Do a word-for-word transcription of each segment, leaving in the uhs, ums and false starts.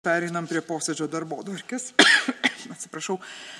Pereinam prie posėdžio darbotvarkės. Atsiprašau.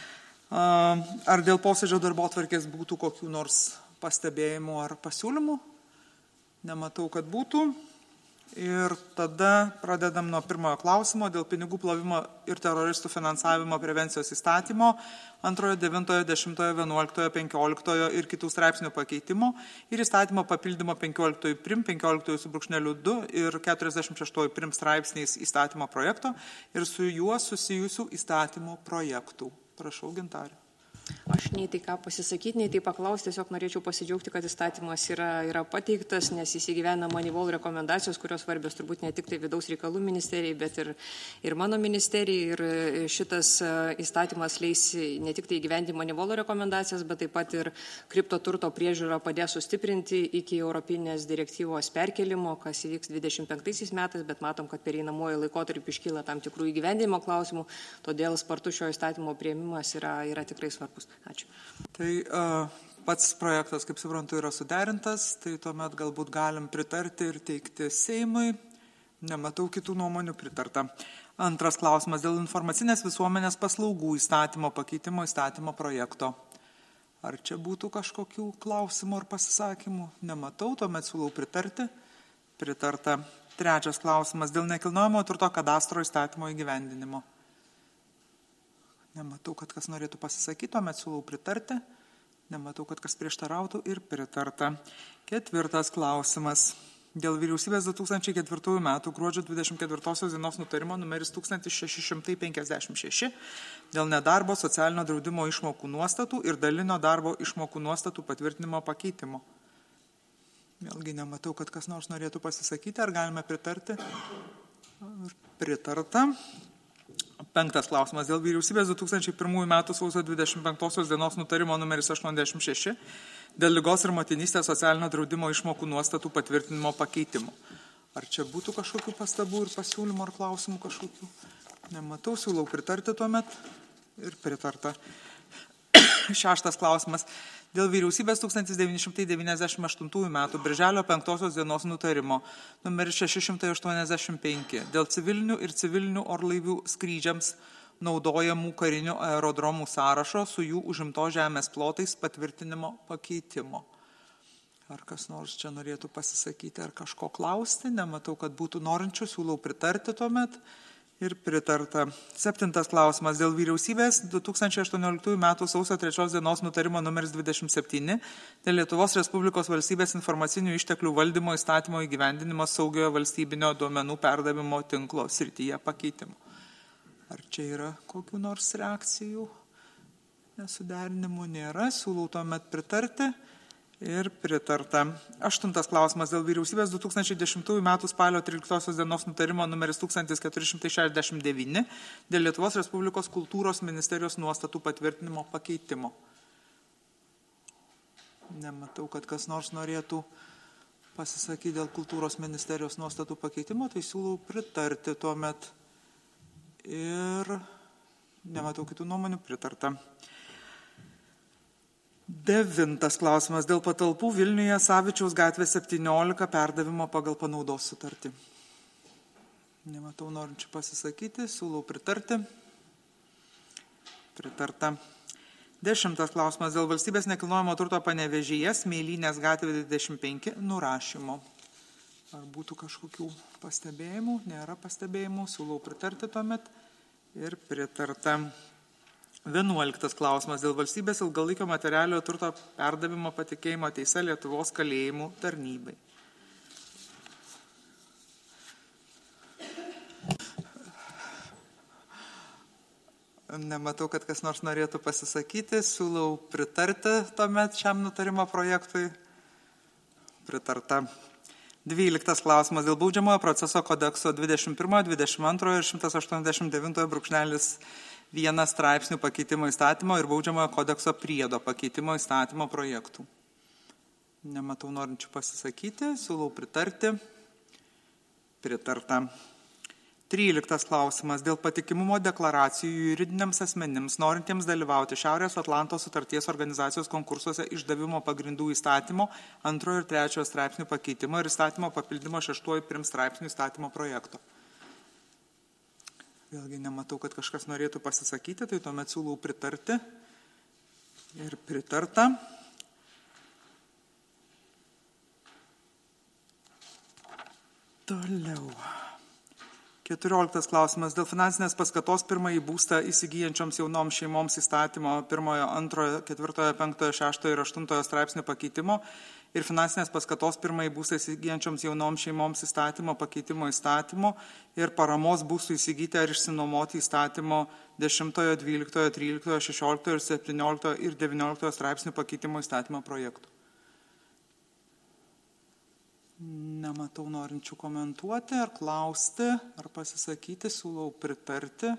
Ar dėl posėdžio darbotvarkės būtų kokių nors pastebėjimų ar pasiūlymų? Nematau, kad būtų. Ir tada pradedam nuo pirmojo klausimo dėl pinigų plovimo ir teroristų finansavimo prevencijos įstatymo, antrojo, devintojo, dešimtojo, vienuoliktojo, penkioliktojo ir kitų straipsnių pakeitimo ir įstatymo papildymo penkioliktojo prim, penkioliktojo su brūkšneliu du ir keturiasdešimt šeštojo prim straipsniais įstatymo projekto ir su juo susijusių įstatymo projektų. Prašau, Gintarė. Aš nei tai ką pasisakyti, nei tai paklausti, tiesiog norėčiau pasidžiaugti, kad įstatymas yra, yra pateiktas, nes jis įgyvena Manivol rekomendacijos, kurios svarbios turbūt ne tik tai vidaus reikalų ministerijai, bet ir, ir mano ministerijai. Ir šitas įstatymas leis ne tik tai įgyvendinti Manivolo rekomendacijas, bet taip pat ir kriptoturto priežiūrą padės sustiprinti iki Europinės direktyvos perkelimo, kas įvyks dvidešimt penktaisiais metais, bet matom, kad pereinamuoju laikotarpiu iškyla tam tikrų įgyvendinimo klausimų, todėl spartus šio įstatymo priėmimas yra, yra tikrai svarbus. Ačiū. Tai uh, pats projektas, kaip suprantu, yra suderintas, tai tuomet galbūt galim pritarti ir teikti Seimui. Nematau kitų nuomonių, pritarta. Antras klausimas dėl informacinės visuomenės paslaugų įstatymo pakeitimo įstatymo projekto. Ar čia būtų kažkokių klausimų ar pasisakymų? Nematau, tuomet siūlau pritarti. Pritarta. Trečias klausimas dėl nekilnojamo turto kadastro įstatymo įgyvendinimo. Nematau, kad kas norėtų pasisakyti, tuomet siūlau pritarti. Nematau, kad kas prieštarautų ir pritarta. Ketvirtas klausimas. Dėl vyriausybės du tūkstančiai ketvirtųjų metų gruodžio dvidešimt ketvirtosios dienos nutarimo numeris tūkstantis šeši šimtai penkiasdešimt šeši dėl nedarbo socialinio draudimo išmokų nuostatų ir dalinio darbo išmokų nuostatų patvirtinimo pakeitimo. Vėlgi nematau, kad kas nors norėtų pasisakyti. Ar galime pritarti? Pritarta. Penktas klausimas. Dėl vyriausybės du tūkstančiai pirmųjų metų sausio dvidešimt penktosios dienos nutarimo numeris aštuoniasdešimt šeši dėl ligos ir motinystės socialinio draudimo išmokų nuostatų patvirtinimo pakeitimo. Ar čia būtų kažkokių pastabų ir pasiūlymų ar klausimų kažkokių? Nematau, siūlau pritarti tuomet ir pritarta. Šeštas klausimas. Dėl vyriausybės tūkstantis devyni šimtai devyniasdešimt aštuntųjų metų birželio penktosios dienos nutarimo numeris šeši šimtai aštuoniasdešimt penki dėl civilinių ir civilinių orlaivių skrydžiams naudojamų karinių aerodromų sąrašo su jų užimto žemės plotais patvirtinimo pakeitimo. Ar kas nors čia norėtų pasisakyti ar kažko klausti? Nematau, kad būtų norinčių, siūlau pritarti tuomet. Ir pritarta. Septintas klausimas dėl vyriausybės du tūkstančiai aštuonioliktųjų metų sausio trečios dienos nutarimo numeris dvidešimt septyni dėl Lietuvos Respublikos valstybės informacinių išteklių valdymo įstatymo įgyvendinimo saugiojo valstybinio duomenų perdavimo tinklo srityje pakeitimo. Ar čia yra kokių nors reakcijų? Nesuderinimų nėra, siūlau tuomet pritarti. Ir pritarta. Aštuntas klausimas dėl vyriausybės du tūkstančiai dešimtųjų metų spalio tryliktosios dienos nutarimo numeris tūkstantis keturi šimtai šešiasdešimt devyni dėl Lietuvos Respublikos kultūros ministerijos nuostatų patvirtinimo pakeitimo. Nematau, kad kas nors norėtų pasisakyti dėl kultūros ministerijos nuostatų pakeitimo, tai siūlau pritarti tuomet. Ir nematau kitų nuomonių, pritarta. Devintas klausimas dėl patalpų Vilniuje Savičiaus gatvės septyniolika perdavimo pagal panaudos sutartį. Nematau norinčių pasisakyti, siūlau pritarti. Pritarta. Dešimtas klausimas dėl valstybės nekilnojamo turto Panevėžyje Smėlynės gatvė dvidešimt penki nurašymo. Ar būtų kažkokių pastebėjimų? Nėra pastebėjimų, siūlau pritarti tuomet ir pritarta. Vienuoliktas klausimas dėl valstybės ilgalaikio materialiojo turto perdavimo patikėjimo teise Lietuvos kalėjimų tarnybai. Nematau, kad kas nors norėtų pasisakyti, siūlau pritarti tuomet šiam nutarimo projektui. Pritarta. Dvyliktas klausimas dėl baudžiamojo proceso kodekso dvidešimt pirmojo, dvidešimt antrojo ir šimtas aštuoniasdešimt devintojo brūkšnelis vienas straipsnių pakeitimo įstatymo ir baudžiamojo kodekso priedo pakeitimo įstatymo projektų. Nematau norinčių pasisakyti, siūlau pritarti. Pritarta. Tryliktas klausimas dėl patikimumo deklaracijų juridiniams asmenims, norintiems dalyvauti Šiaurės Atlanto sutarties organizacijos konkursuose išdavimo pagrindų įstatymo antrojo ir trečiojo straipsnių pakeitimo ir įstatymo papildymo šeštuoju prim straipsnių įstatymo projekto. Vėlgi nematau, kad kažkas norėtų pasisakyti, tai tuomet siūlau pritarti. Ir pritarta. Toliau. Keturioliktas klausimas. Dėl finansinės paskatos pirmąjį būstą įsigyjančioms jaunoms šeimoms įstatymo pirmojo, antrojo, ketvirtojo, penktojo, šeštojo ir aštuntojo straipsnių pakeitimo ir finansinės paskatos pirmąjį būstą įsigyjančioms jaunoms šeimoms įstatymo pakeitimo įstatymo ir paramos būstų įsigyti ar išsinuomoti įstatymo dešimtojo, dvyliktojo, tryliktojo, šešioliktojo ir septynioliktojo ir devynioliktojo straipsnių pakeitimo įstatymo projektų. Nematau norinčių komentuoti ar klausti, ar pasisakyti, siūlau pritarti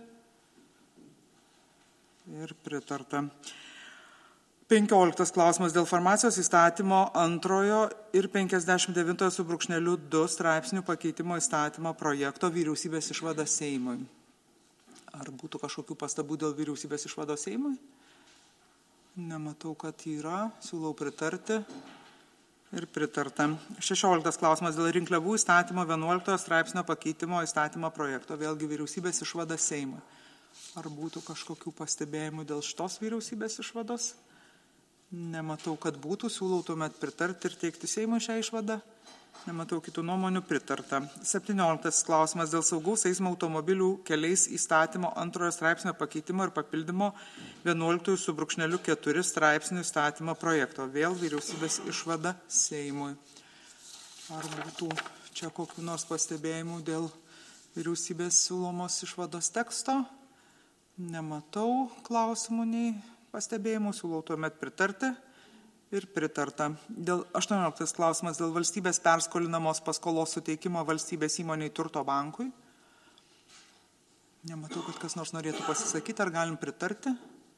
ir pritarta. Penkioliktas klausimas dėl farmacijos įstatymo antrojo ir penkiasdešimt devintojo su brūkšneliu du straipsnių pakeitimo įstatymo projekto vyriausybės išvada Seimui. Ar būtų kažkokių pastabų dėl vyriausybės išvados Seimui? Nematau, kad yra, siūlau pritarti. Ir pritarta. Šešioliktas klausimas dėl rinkliavų įstatymo vienuoliktojo straipsnio pakeitimo įstatymo projekto. Vėlgi vyriausybės išvada Seimui. Ar būtų kažkokių pastebėjimų dėl šitos vyriausybės išvados? Nematau, kad būtų. Siūlau tuomet pritarti ir teikti Seimui šią išvadą. Nematau kitų nuomonių, pritarta. Septynioliktas klausimas dėl saugaus eismo automobilių keliais įstatymo antrojo straipsnio pakeitimo ir papildymo vienuoliktojo su brūkšneliu keturi straipsnių įstatymo projekto. Vėl vyriausybės išvada Seimui. Ar būtų čia kokių nors pastebėjimų dėl vyriausybės siūlomos išvados teksto? Nematau klausimų nei pastebėjimų, siūlau tuomet pritarti. Ir pritarta. Dėl aštuonioliktas klausimas dėl valstybės perskolinamos paskolos suteikimo valstybės įmoniai Turto bankui. Nematau, kad kas nors norėtų pasisakyti, ar galim pritarti.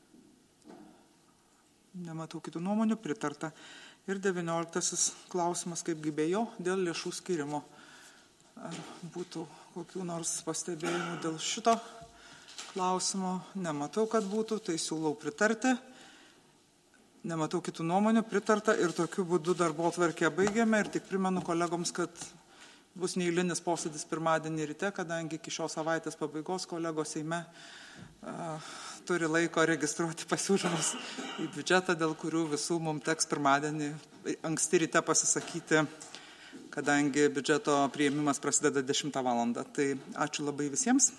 Nematau kitų nuomonių, pritarta. Ir devynioliktasis klausimas, kaip gybėjo, dėl lėšų skirimo. Ar būtų kokių nors pastebėjimų dėl šito klausimo? Nematau, kad būtų, tai siūlau pritarti. Nematau kitų nuomonių, pritarta ir tokiu būdu darbotvarkę baigiame ir tik primenu kolegoms, kad bus neeilinis posėdis pirmadienį ryte, kadangi iki šios savaitės pabaigos kolegos Seime uh, turi laiko registruoti pasiūlymus į biudžetą, dėl kurių visų mums teks pirmadienį anksti ryte pasisakyti, kadangi biudžeto priėmimas prasideda dešimtą valandą. Tai ačiū labai visiems.